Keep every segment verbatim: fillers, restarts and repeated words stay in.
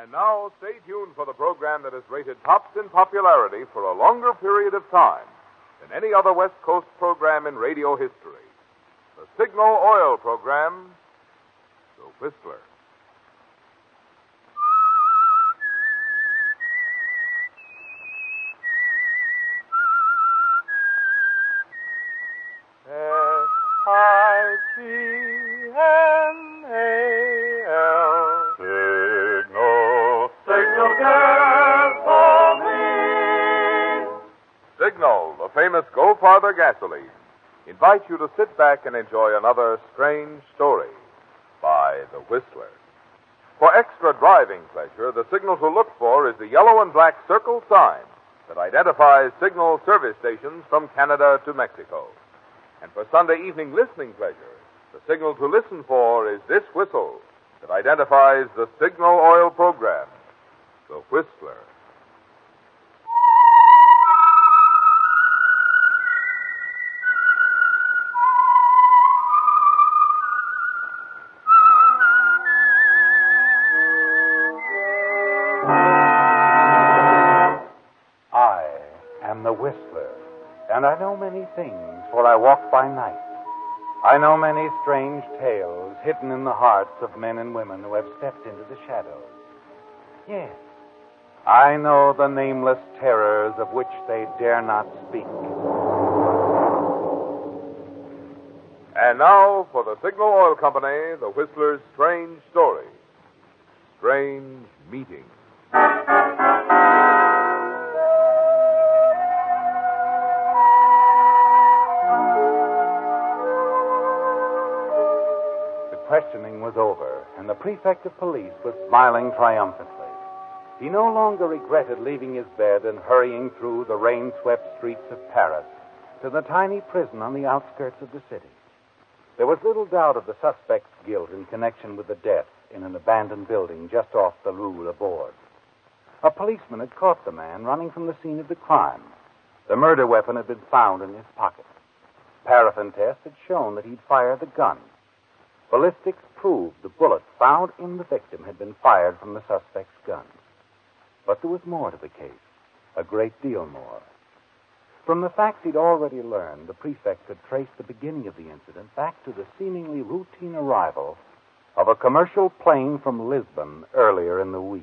And now, stay tuned for the program that has rated tops in popularity for a longer period of time than any other West Coast program in radio history. The Signal Oil program, The Whistler. S I G N A L Signal, Signal gasoline. Signal, the famous Go Farther gasoline, invites you to sit back and enjoy another strange story by The Whistler. For extra driving pleasure, the signal to look for is the yellow and black circle sign that identifies Signal service stations from Canada to Mexico. And for Sunday evening listening pleasure, the signal to listen for is this whistle that identifies the Signal Oil program, The Whistler. I am the Whistler, and I know many things, for I walk by night. I know many strange tales hidden in the hearts of men and women who have stepped into the shadows. Yes, I know the nameless terrors of which they dare not speak. And now, for the Signal Oil Company, The Whistler's strange story. Strange Meeting. Questioning was over, and the prefect of police was smiling triumphantly. He no longer regretted leaving his bed and hurrying through the rain-swept streets of Paris to the tiny prison on the outskirts of the city. There was little doubt of the suspect's guilt in connection with the death in an abandoned building just off the Rue Laborde. A policeman had caught the man running from the scene of the crime. The murder weapon had been found in his pocket. Paraffin tests had shown that he'd fired the gun. Ballistics proved the bullet found in the victim had been fired from the suspect's gun. But there was more to the case, a great deal more. From the facts he'd already learned, the prefect could trace the beginning of the incident back to the seemingly routine arrival of a commercial plane from Lisbon earlier in the week.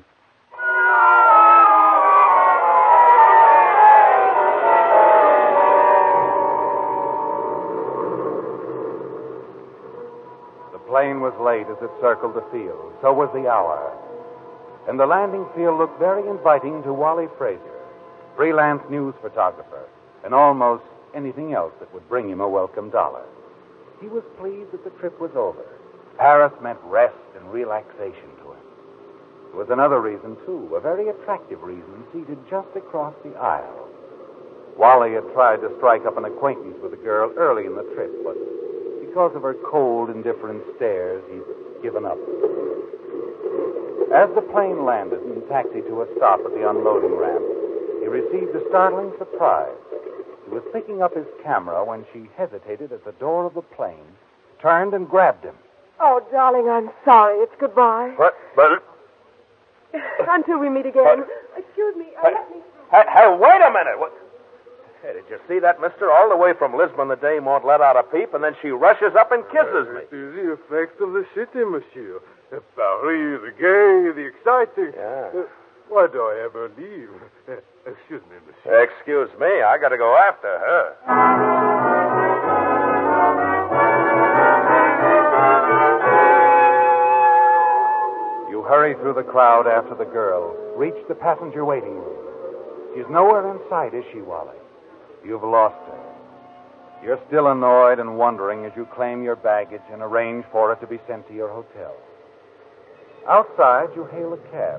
The plane was late as it circled the field. So was the hour. And the landing field looked very inviting to Wally Frazier, freelance news photographer, and almost anything else that would bring him a welcome dollar. He was pleased that the trip was over. Paris meant rest and relaxation to him. There was another reason, too, a very attractive reason, seated just across the aisle. Wally had tried to strike up an acquaintance with the girl early in the trip, but because of her cold, indifferent stares, he'd given up. As the plane landed and taxied to a stop at the unloading ramp, he received a startling surprise. He was picking up his camera when she hesitated at the door of the plane, turned and grabbed him. Oh, darling, I'm sorry. It's goodbye. What? But... Until we meet again. What? Excuse me. Hey, Uh, let me... hey, hey, wait a minute. What? Hey, did you see that, mister? All the way from Lisbon, the dame won't let out a peep, and then she rushes up and kisses me. It is the effect of the city, monsieur. Uh, Paris, the gay, the exciting. Yeah. Uh, why do I ever leave? Uh, excuse me, monsieur. Excuse me, I got to go after her. You hurry through the crowd after the girl, reach the passenger waiting room. She's nowhere in sight, is she, Wally? You've lost her. You're still annoyed and wondering as you claim your baggage and arrange for it to be sent to your hotel. Outside, you hail a cab.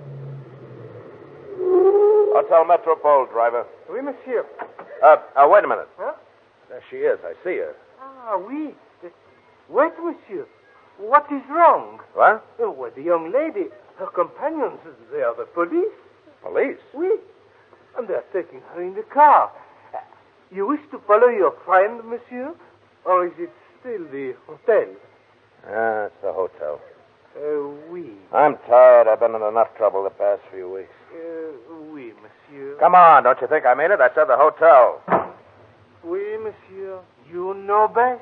Hotel Metropole, driver. Oui, monsieur. Uh, uh, wait a minute. Huh? There she is. I see her. Ah, oui. Uh, Wait, monsieur. What is wrong? What? Oh, well, the young lady, her companions, they are the police. Police? Oui. And they're taking her in the car. Uh, you wish to follow your friend, monsieur? Or is it still the hotel? Ah, it's the hotel. Uh, oui. I'm tired. I've been in enough trouble the past few weeks. Uh, oui, monsieur. Come on, don't you think I mean it? I said the hotel. Oui, monsieur. You know best.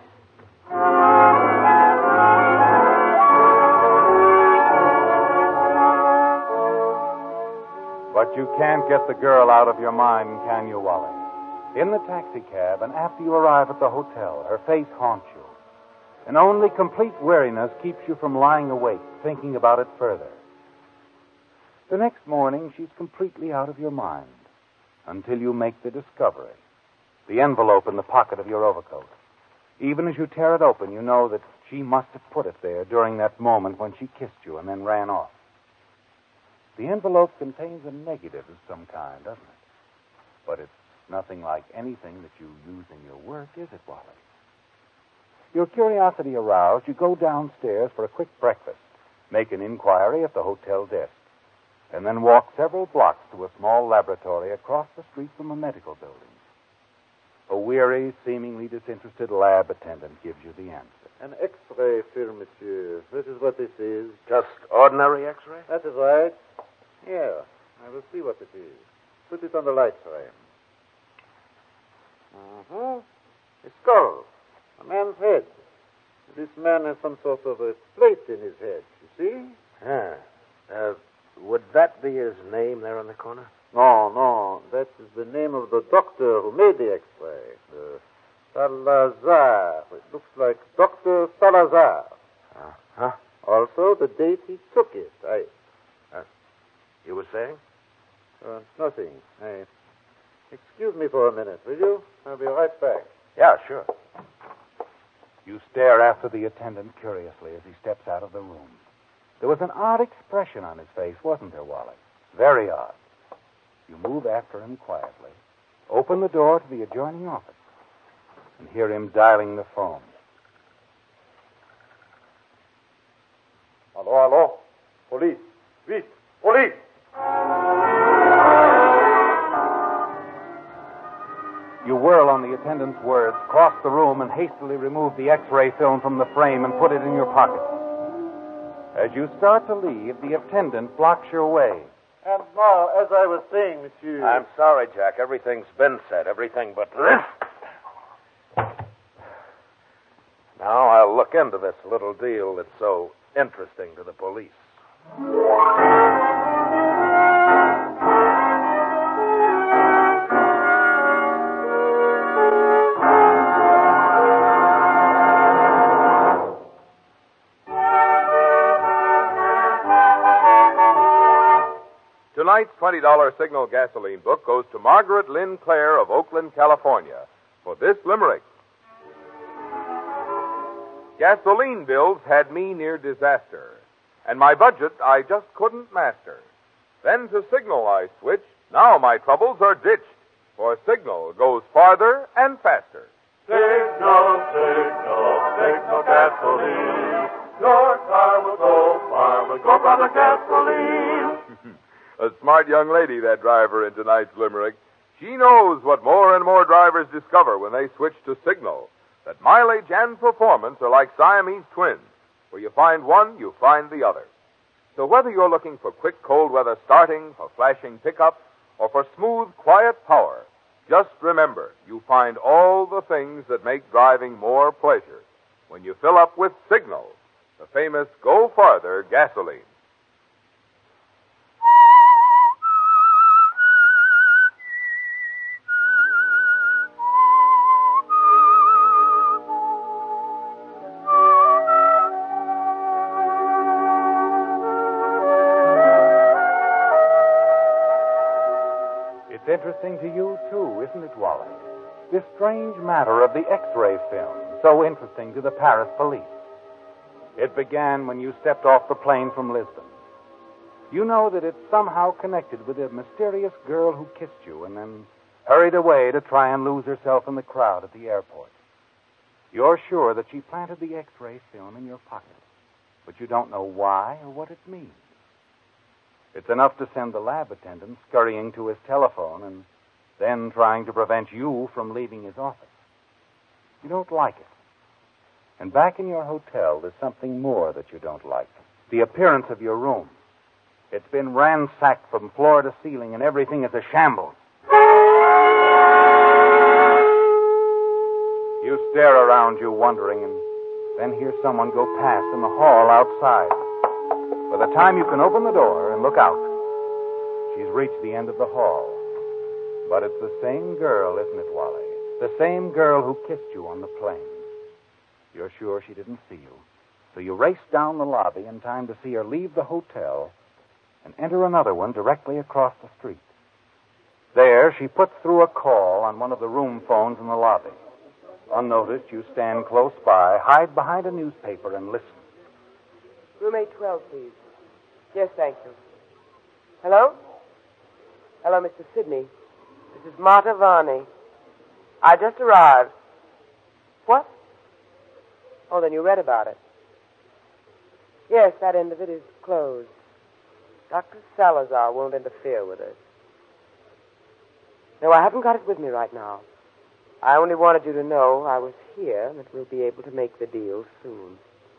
But you can't get the girl out of your mind, can you, Wally? In the taxicab, and after you arrive at the hotel, her face haunts you. And only complete weariness keeps you from lying awake, thinking about it further. The next morning, she's completely out of your mind until you make the discovery. The envelope in the pocket of your overcoat. Even as you tear it open, you know that she must have put it there during that moment when she kissed you and then ran off. The envelope contains a negative of some kind, doesn't it? But it's nothing like anything that you use in your work, is it, Wally? Your curiosity aroused, you go downstairs for a quick breakfast, make an inquiry at the hotel desk, and then walk several blocks to a small laboratory across the street from a medical building. A weary, seemingly disinterested lab attendant gives you the answer. An X-ray film, monsieur. This is what this is. Just ordinary X-ray? That is right. Here, I will see what it is. Put it on the light frame. Uh-huh. A skull. A man's head. This man has some sort of a plate in his head, you see? Ah. Uh, would that be his name there in the corner? No, no. That is the name of the doctor who made the X-ray. The Salazar. It looks like Doctor Salazar. Uh-huh. Also, the date he took it. I... Uh, you were saying? Uh, nothing. I... Excuse me for a minute, will you? I'll be right back. Yeah, sure. You stare after the attendant curiously as he steps out of the room. There was an odd expression on his face, wasn't there, Wally? Very odd. You move after him quietly, open the door to the adjoining office, and hear him dialing the phone. Hello, hello. Police. Vite. Police. You whirl on the attendant's words, cross the room, and hastily remove the X-ray film from the frame and put it in your pocket. As you start to leave, the attendant blocks your way. And now, as I was saying, monsieur... I'm sorry, Jack. Everything's been said. Everything but this. Now I'll look into this little deal that's so interesting to the police. Tonight's twenty dollars Signal gasoline book goes to Margaret Lynn Clare of Oakland, California, for this limerick. Gasoline bills had me near disaster, and my budget I just couldn't master. Then to Signal I switched, now my troubles are ditched, for Signal goes farther and faster. Signal, Signal, Signal gasoline. Your car will go far with go brother gasoline. A smart young lady, that driver in tonight's limerick. She knows what more and more drivers discover when they switch to Signal, that mileage and performance are like Siamese twins. Where you find one, you find the other. So whether you're looking for quick cold weather starting, for flashing pickup, or for smooth, quiet power, just remember, you find all the things that make driving more pleasure when you fill up with Signal, the famous Go Farther gasoline. It's interesting to you, too, isn't it, Wally? This strange matter of the X-ray film, so interesting to the Paris police. It began when you stepped off the plane from Lisbon. You know that it's somehow connected with a mysterious girl who kissed you and then hurried away to try and lose herself in the crowd at the airport. You're sure that she planted the X-ray film in your pocket, but you don't know why or what it means. It's enough to send the lab attendant scurrying to his telephone and then trying to prevent you from leaving his office. You don't like it. And back in your hotel, there's something more that you don't like. the appearance of your room. It's been ransacked from floor to ceiling, and everything is a shambles. You stare around you, wondering, and then hear someone go past in the hall outside. By the time you can open the door and look out, she's reached the end of the hall. But it's the same girl, isn't it, Wally? The same girl who kissed you on the plane. You're sure she didn't see you. So you race down the lobby in time to see her leave the hotel and enter another one directly across the street. There, she puts through a call on one of the room phones in the lobby. Unnoticed, you stand close by, hide behind a newspaper, and listen. Room eight twelve, please. Yes, thank you. Hello? Hello, Mister Sidney. This is Marta Varney. I just arrived. What? Oh, then you read about it. Yes, that end of it is closed. Doctor Salazar won't interfere with it. No, I haven't got it with me right now. I only wanted you to know I was here and that we'll be able to make the deal soon.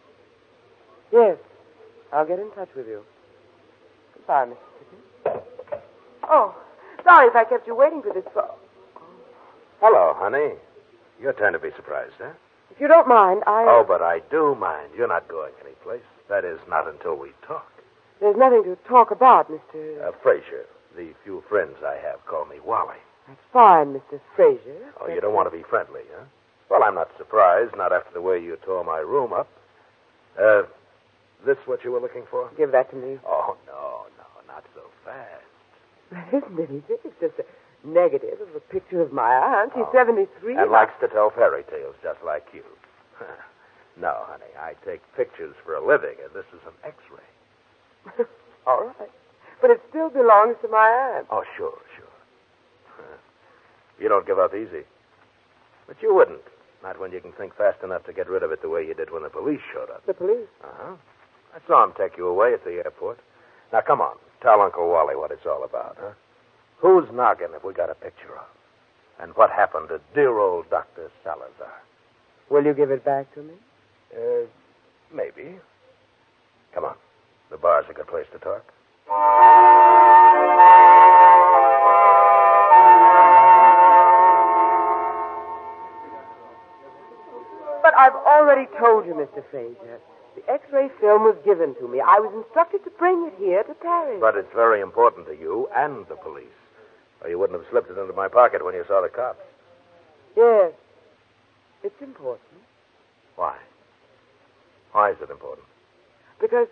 Yes, I'll get in touch with you. Goodbye, Mister Sidney. Oh, sorry if I kept you waiting for this phone. Hello, honey. Your turn to be surprised, huh? If you don't mind, I... Oh, but I do mind. You're not going anyplace. That is, not until we talk. There's nothing to talk about, Mister... Uh, Frazier. The few friends I have call me Wally. That's fine, Mister Frazier. Oh, you don't want to be friendly, huh? Well, I'm not surprised, not after the way you tore my room up. Uh, this what you were looking for? Give that to me. Oh, no, no, not so fast. There isn't anything. It's just a negative of a picture of my aunt. She's Oh. seventy-three. And likes to tell fairy tales just like you. No, honey, I take pictures for a living, and this is an X-ray. All right. But it still belongs to my aunt. Oh, sure, sure. You don't give up easy. But you wouldn't. Not when you can think fast enough to get rid of it the way you did when the police showed up. The police? Uh-huh. I saw him take you away at the airport. Now, come on. Tell Uncle Wally what it's all about, huh? Whose noggin have we got a picture of? And what happened to dear old Doctor Salazar? Will you give it back to me? Uh, maybe. Come on. The bar's a good place to talk. But I've already told you, Mister Frazier. The X-ray film was given to me. I was instructed to bring it here to Paris. But it's very important to you and the police. Or you wouldn't have slipped it into my pocket when you saw the cops. Yes. It's important. Why? Why is it important? Because...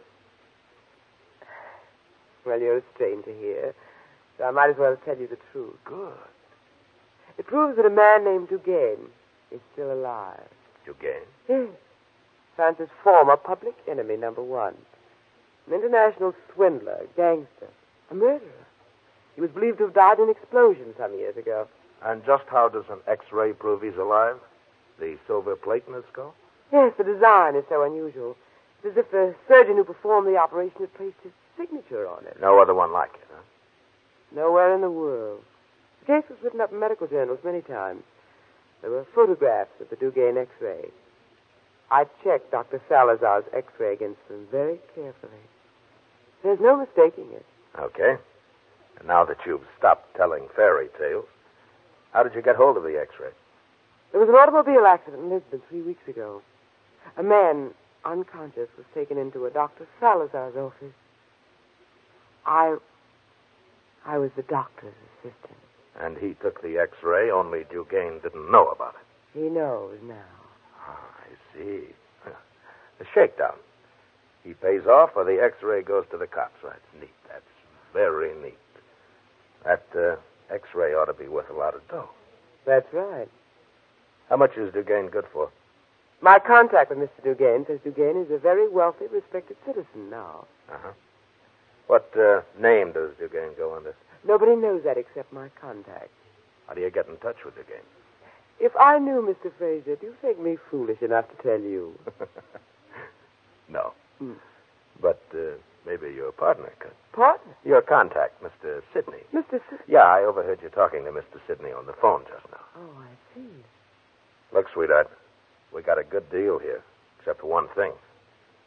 Well, you're a stranger here, so I might as well tell you the truth. Good. It proves that a man named Dugain is still alive. Dugain? Yes. France's former public enemy, number one. An international swindler, gangster, a murderer. He was believed to have died in an explosion some years ago. And just how does an X-ray prove he's alive? The silver plate in his skull? Yes, the design is so unusual. It's as if the surgeon who performed the operation had placed his signature on it. No other one like it, huh? Nowhere in the world. The case was written up in medical journals many times. There were photographs of the Dugain X-ray. I checked Doctor Salazar's X-ray against them very carefully. There's no mistaking it. Okay. And now that you've stopped telling fairy tales, how did you get hold of the X-ray? There was an automobile accident in Lisbon three weeks ago. A man, unconscious, was taken into a Doctor Salazar's office. I... I was the doctor's assistant. And he took the X-ray, only Dugain didn't know about it. He knows now. Ah, I see. The shakedown. He pays off or the X-ray goes to the cops. That's neat. That's very neat. That uh, X-ray ought to be worth a lot of dough. That's right. How much is Dugain good for? My contact with Mister Dugain says Dugain is a very wealthy, respected citizen now. Uh-huh. What uh, name does Dugain go under? Nobody knows that except my contact. How do you get in touch with Dugain? If I knew, Mister Fraser, do you think me foolish enough to tell you? No. Hmm. But uh, maybe your partner could. Partner? Your contact, Mister Sidney. Mister Sidney? Yeah, I overheard you talking to Mister Sidney on the phone just now. Oh, I see. Look, sweetheart, we got a good deal here, except for one thing.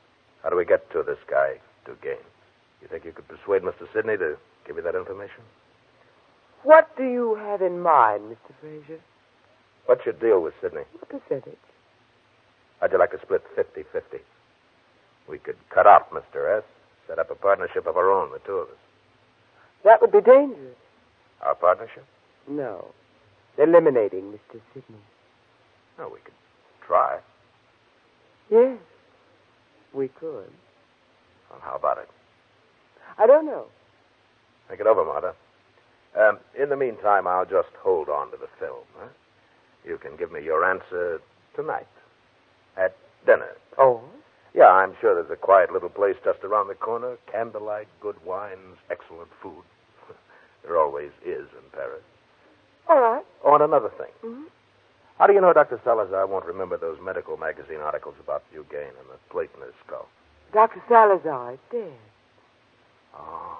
How do we get to this guy, Dugain? You think you could persuade Mister Sidney to give you that information? What do you have in mind, Mister Fraser? What's your deal with Sidney? What percentage? How'd you like to split fifty-fifty? We could cut off Mister S, set up a partnership of our own, the two of us. That would be dangerous. Our partnership? No. Eliminating Mister Sidney. No, we could try. Yes, we could. Well, how about it? I don't know. Think it over, Martha. Um, in the meantime, I'll just hold on to the film. Huh? You can give me your answer tonight at dinner. Oh? Yeah, I'm sure there's a quiet little place just around the corner. Candlelight, good wines, excellent food. There always is in Paris. All right. Oh, and another thing. Mm-hmm. How do you know Doctor Salazar won't remember those medical magazine articles about Dugain and the plate in his skull? Doctor Salazar is dead. Oh.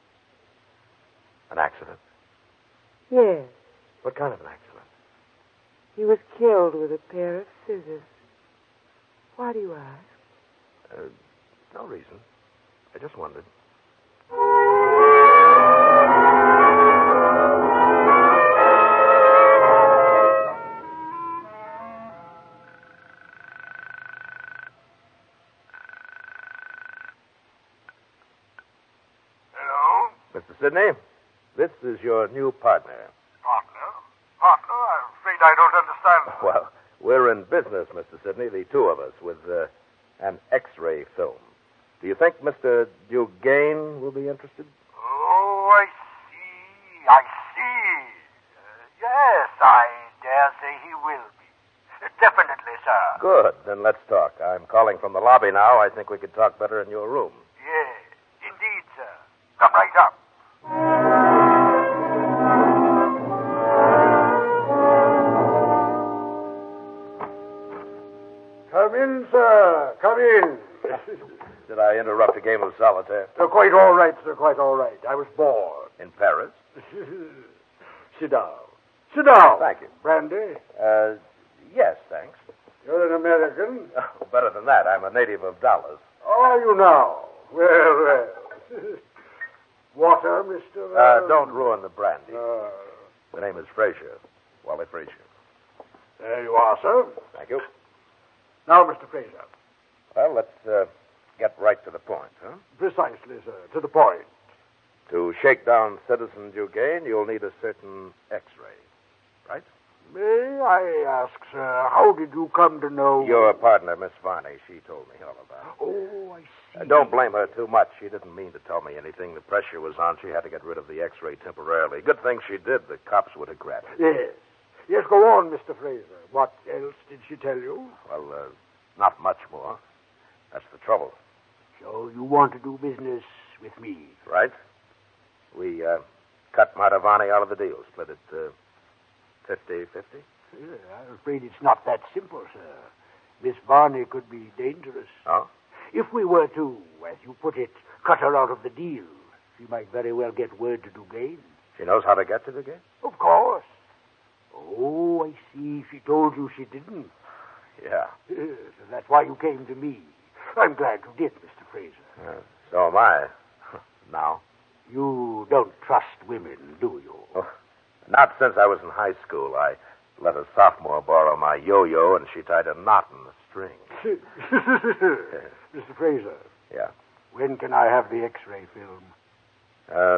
An accident? Yes. What kind of an accident? He was killed with a pair of scissors. Why do you ask? Uh, no reason. I just wondered. Hello? Mister Sidney, this is your new partner. Partner? Partner? I'm afraid I don't understand. Well, we're in business, Mister Sidney, the two of us, with uh, an X-ray film. Do you think Mister Dugain will be interested? Oh, I see. I see. Uh, yes, I dare say he will be. Uh, definitely, sir. Good. Then let's talk. I'm calling from the lobby now. I think we could talk better in your room. Yes, indeed, sir. Come right up. Come in, sir. Come in. Did I interrupt a game of solitaire? Sir, quite all right, sir. Quite all right. I was bored. In Paris? Sit down. Sit down. Thank you. Brandy? Uh, yes, thanks. You're an American? Oh, better than that. I'm a native of Dallas. Are you now? Well, well. Water, Mister Uh, don't ruin the brandy. Uh, The name is Fraser. Wally Fraser. there you are, sir. Thank you. Now, Mister Fraser. Well, let's uh, get right to the point, huh? Precisely, sir. To the point. To shake down Citizen Dugain, you'll need a certain X-ray, right? May I ask, sir, how did you come to know... Your partner, Miss Varney, she told me all about it. Oh, I see. Uh, don't blame her too much. She didn't mean to tell me anything. The pressure was on. She had to get rid of the X-ray temporarily. Good thing she did. The cops would have grabbed it. Yes. Yes, go on, Mister Fraser. What else did she tell you? Well, uh, not much more. That's the trouble. So you want to do business with me? Right? We uh, cut Martavani out of the deal. Split it uh, fifty-fifty. Yeah, I'm afraid it's not that simple, sir. Miss Varney could be dangerous. Oh? If we were to, as you put it, cut her out of the deal, she might very well get word to Dugain. She knows how to get to Dugain? Of course. Oh, I see. She told you she didn't. Yeah. Yes, and that's why you came to me. I'm glad you did, Mister Fraser. Uh, so am I. Now? You don't trust women, do you? Oh, not since I was in high school. I let a sophomore borrow my yo-yo, and she tied a knot in the string. Mister Fraser. Yeah. When can I have the X-ray film? Uh,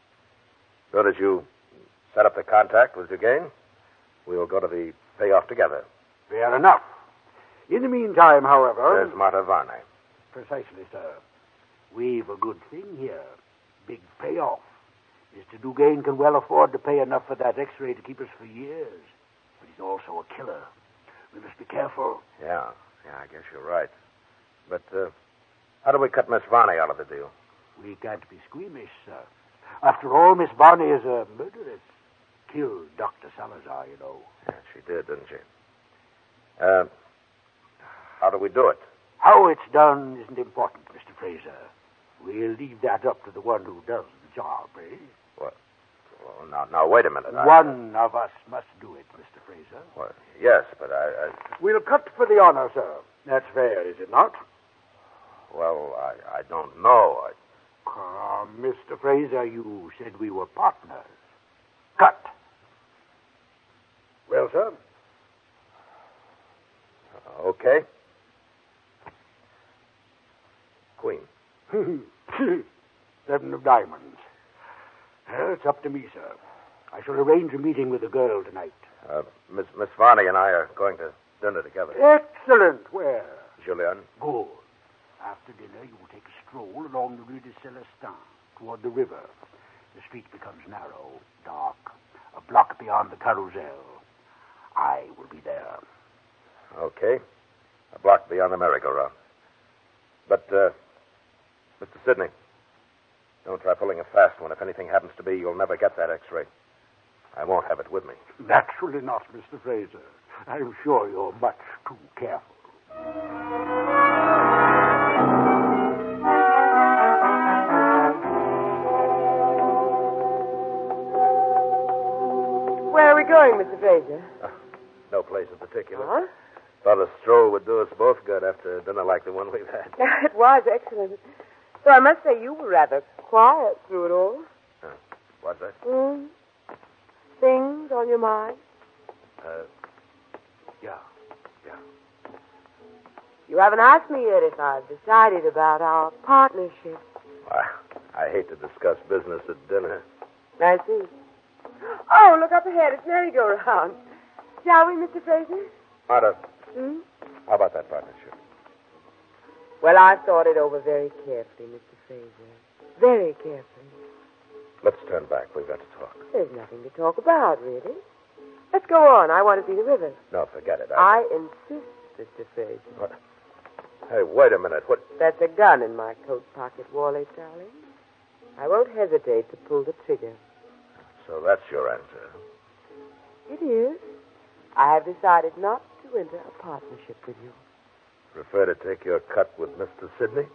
so as you set up the contact with Dugain, we will go to the payoff together. Fair enough. In the meantime, however... There's Marta Varney. Precisely, sir. We've a good thing here. Big payoff. Mister Dugain can well afford to pay enough for that X-ray to keep us for years. But he's also a killer. We must be careful. Yeah. Yeah, I guess you're right. But, uh, how do we cut Miss Varney out of the deal? We can't be squeamish, sir. After all, Miss Varney is a murderess. Killed Doctor Salazar, you know. Yeah, she did, didn't she? Uh, how do we do it? How it's done isn't important, Mister Fraser. We'll leave that up to the one who does the job, eh? What? Well, now, now, wait a minute. I- One of us must do it, Mister Fraser. Well, yes, but I, I... We'll cut for the honor, sir. That's fair, is it not? Well, I, I don't know. I... Uh, Mister Fraser, you said we were partners. Cut. Well, sir? Uh, okay. Queen. Seven of diamonds. Well, it's up to me, sir. I shall arrange a meeting with the girl tonight. Uh, Miss, Miss Varney and I are going to dinner together. Excellent. Where? Julian. Good. After dinner, you will take a stroll along the Rue de Celestin toward the river. The street becomes narrow, dark, a block beyond the carousel. I will be there. Okay. A block beyond the merry-go-round. But, uh, Mister Sidney, don't try pulling a fast one. If anything happens to me, you'll never get that X-ray. I won't have it with me. Naturally not, Mister Fraser. I'm sure you're much too careful. Where are we going, Mister Fraser? Uh, no place in particular. Huh? Thought a stroll would do us both good after a dinner like the one we've had. It was excellent. So I must say you were rather quiet through it all. Uh, what's that? Mm. Things on your mind? Uh, yeah, yeah. You haven't asked me yet if I've decided about our partnership. I, I hate to discuss business at dinner. I see. Oh, look up ahead. It's merry-go-round. Shall we, Mister Fraser? Marta, Hmm? how about that partnership? Well, I've thought it over very carefully, Mister Fraser. Very carefully. Let's turn back. We've got to talk. There's nothing to talk about, really. Let's go on. I want to see the river. No, forget it. I... I insist, Mister Fraser. What? Hey, wait a minute. What? That's a gun in my coat pocket, Wally, darling. I won't hesitate to pull the trigger. So that's your answer. It is. I have decided not to enter a partnership with you. Prefer to take your cut with Mister Sidney?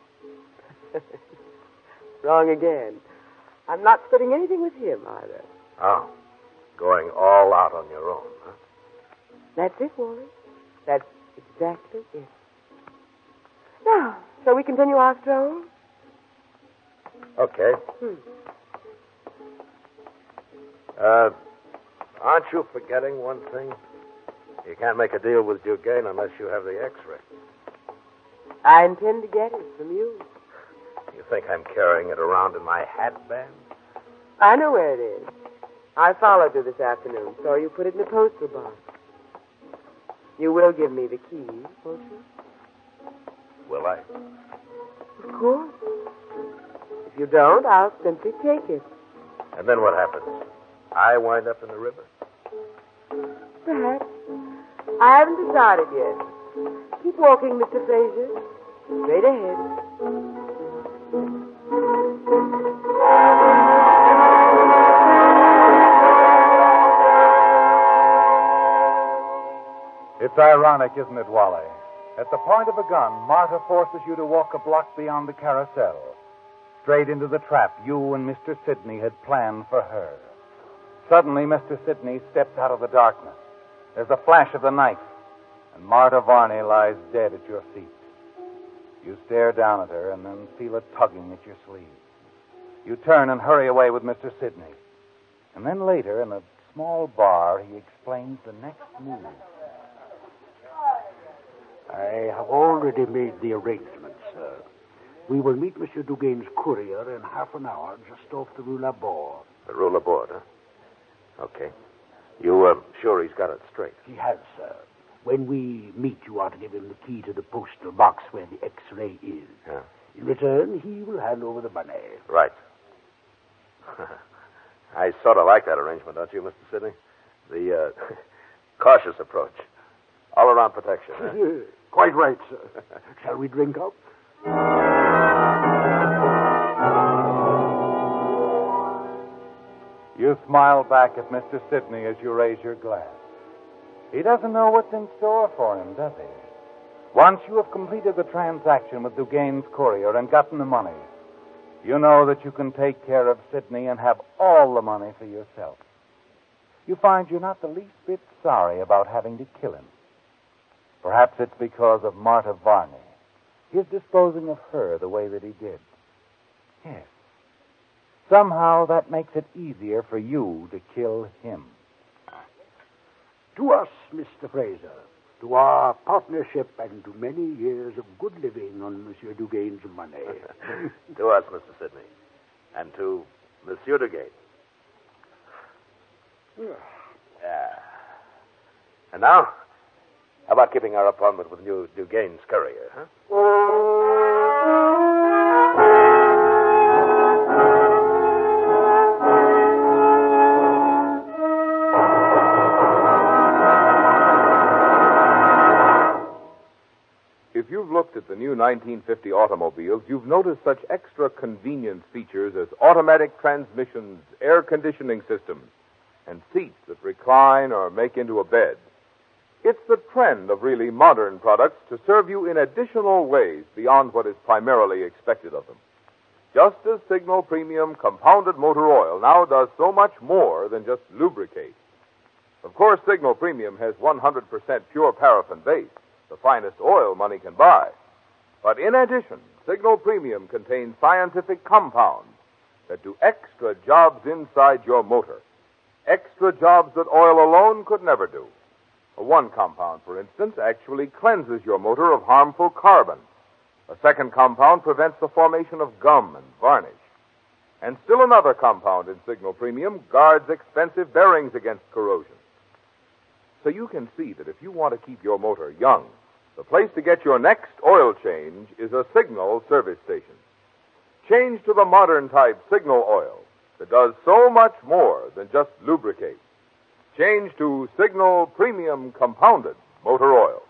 Wrong again. I'm not splitting anything with him, either. Oh. Going all out on your own, huh? That's it, Wally. That's exactly it. Now, shall we continue our stroll? Okay. Hmm. Uh, aren't you forgetting one thing? You can't make a deal with Dugain unless you have the X-ray. I intend to get it from you. You think I'm carrying it around in my hat band? I know where it is. I followed you this afternoon, so you put it in the postal box. You will give me the keys, won't you? Will I? Of course. If you don't, I'll simply take it. And then what happens? I wind up in the river? Perhaps. I haven't decided yet. Keep walking, Mister Fraser. Straight ahead. It's ironic, isn't it, Wally? At the point of a gun, Marta forces you to walk a block beyond the carousel, straight into the trap you and Mister Sidney had planned for her. Suddenly, Mister Sidney steps out of the darkness. There's a flash of the knife, and Marta Varney lies dead at your feet. You stare down at her and then feel a tugging at your sleeve. You turn and hurry away with Mister Sidney. And then later, in a small bar, he explains the next move. I have already made the arrangements, sir. We will meet Monsieur Dugain's courier in half an hour just off the Rue Laborde. The Rue Laborde, huh? Okay. You, uh, sure he's got it straight? He has, sir. When we meet, you are to give him the key to the postal box where the X-ray is. Yeah. In return, he will hand over the money. Right. I sort of like that arrangement, don't you, Mister Sidney? The, uh, cautious approach. All around protection, huh? Quite right, sir. Shall we drink up? You smile back at Mister Sidney as you raise your glass. He doesn't know what's in store for him, does he? Once you have completed the transaction with Dugain's courier and gotten the money, you know that you can take care of Sidney and have all the money for yourself. You find you're not the least bit sorry about having to kill him. Perhaps it's because of Marta Varney. his disposing of her the way that he did. Yes. Somehow that makes it easier for you to kill him. To us, Mister Fraser, to our partnership and to many years of good living on Monsieur Dugain's money. To us, Mister Sidney, and to Monsieur Dugain. Yeah. And now, how about keeping our appointment with new Dugain's courier, huh? If you've looked at the new nineteen fifty automobiles, you've noticed such extra convenience features as automatic transmissions, air conditioning systems, and seats that recline or make into a bed. It's the trend of really modern products to serve you in additional ways beyond what is primarily expected of them. Just as Signal Premium Compounded Motor Oil now does so much more than just lubricate. Of course, Signal Premium has one hundred percent pure paraffin base, the finest oil money can buy. But in addition, Signal Premium contains scientific compounds that do extra jobs inside your motor. Extra jobs that oil alone could never do. One compound, for instance, actually cleanses your motor of harmful carbon. A second compound prevents the formation of gum and varnish. And still another compound in Signal Premium guards expensive bearings against corrosion. So you can see that if you want to keep your motor young, the place to get your next oil change is a Signal service station. Change to the modern type Signal oil that does so much more than just lubricate. Change to Signal Premium Compounded Motor Oil.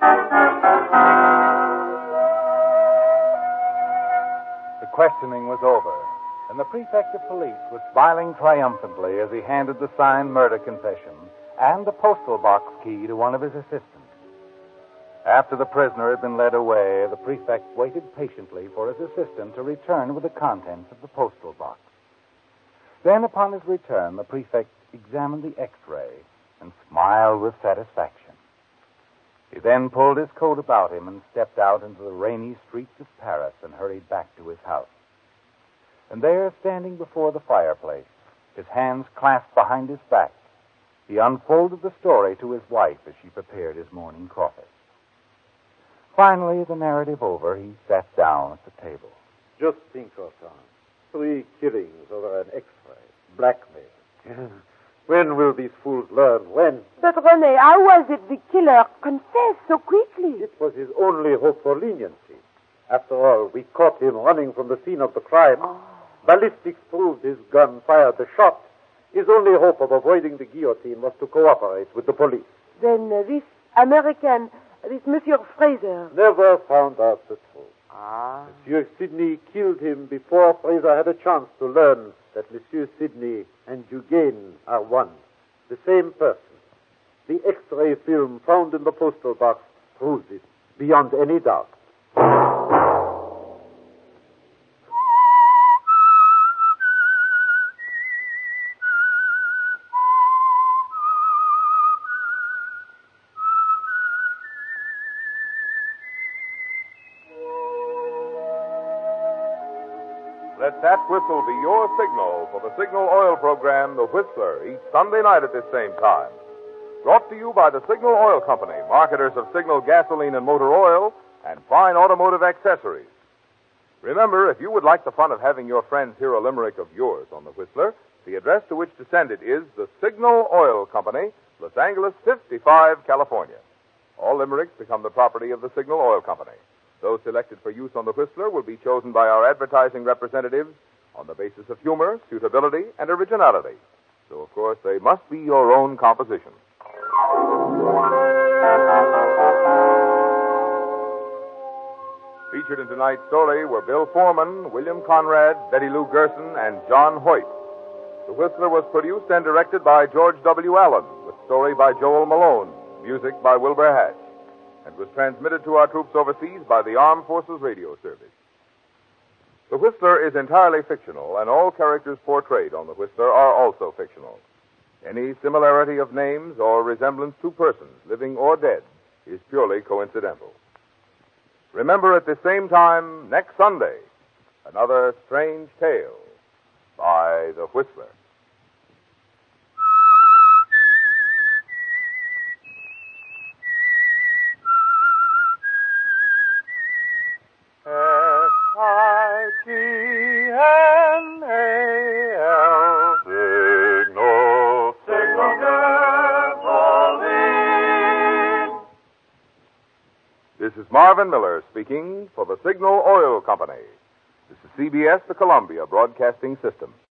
The questioning was over, and the prefect of police was smiling triumphantly as he handed the signed murder confession and the postal box key to one of his assistants. After the prisoner had been led away, the prefect waited patiently for his assistant to return with the contents of the postal box. Then, upon his return, the prefect examined the X-ray and smiled with satisfaction. He then pulled his coat about him and stepped out into the rainy streets of Paris and hurried back to his house. And there, standing before the fireplace, his hands clasped behind his back, he unfolded the story to his wife as she prepared his morning coffee. Finally, the narrative over, he sat down at the table. Just think, Rotan. Three killings over an X-ray. Blackmail. When will these fools learn? When? But, René, how was it the killer confessed so quickly? It was his only hope for leniency. After all, we caught him running from the scene of the crime. Oh. Ballistics proved his gun fired the shot. His only hope of avoiding the guillotine was to cooperate with the police. Then uh, this American, this Monsieur Fraser... Never found out the truth. Ah. Monsieur Sidney killed him before Fraser had a chance to learn that Monsieur Sidney and Dugain are one, the same person. The X-ray film found in the postal box proves it beyond any doubt. Let that whistle be your signal for the Signal Oil program, The Whistler, each Sunday night at this same time. Brought to you by the Signal Oil Company, marketers of Signal gasoline and motor oil and fine automotive accessories. Remember, if you would like the fun of having your friends hear a limerick of yours on The Whistler, the address to which to send it is the Signal Oil Company, Los Angeles fifty-five, California. All limericks become the property of the Signal Oil Company. Those selected for use on The Whistler will be chosen by our advertising representatives on the basis of humor, suitability, and originality. So, of course, they must be your own composition. Featured in tonight's story were Bill Foreman, William Conrad, Betty Lou Gerson, and John Hoyt. The Whistler was produced and directed by George W. Allen, with story by Joel Malone, music by Wilbur Hatch, and was transmitted to our troops overseas by the Armed Forces Radio Service. The Whistler is entirely fictional, and all characters portrayed on The Whistler are also fictional. Any similarity of names or resemblance to persons, living or dead, is purely coincidental. Remember at the same time next Sunday, another strange tale by the Whistler. S I G N A L Signal, Signal Gasoline. This is Marvin Miller speaking for the Signal Oil Company. This is C B S, the Columbia Broadcasting System.